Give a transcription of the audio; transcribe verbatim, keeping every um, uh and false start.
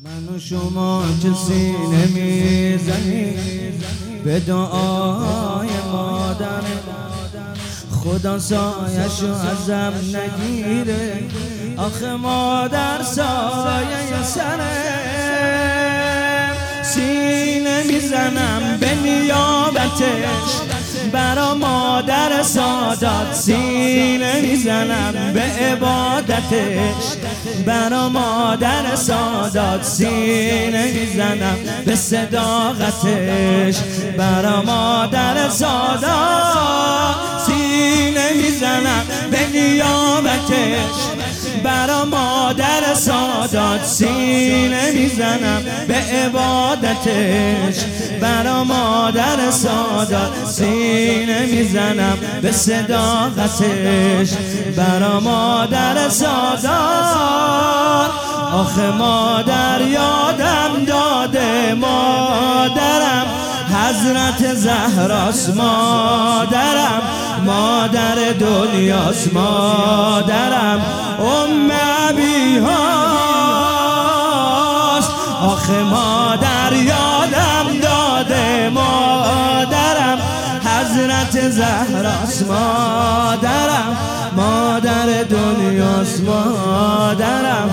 من و شما که سینه میزنیم به دعای مادر، خدا سایه‌شو ازم نگیره. آخه مادر سایه سره، سینه میزنم به نیابتش برا مادر سادات، سینه میزنم به عبادتش برا مادر سادات، سینه میزنم به صداقتش برا مادر سادات، سینه میزنم به نیابتش برا مادر سادات، سینه میزنم به عبادتش برا مادر سادات، سینه میزنم به صداقتش برا مادر سادات. آخه مادر یادم داده، مادرم حضرت زهراست، مادرم مادر دنیاست، مادرم ام ابی هاست. آخه مادر یادم داده، مادرم حضرت زهراست، مادرم مادر دنیاست، مادرم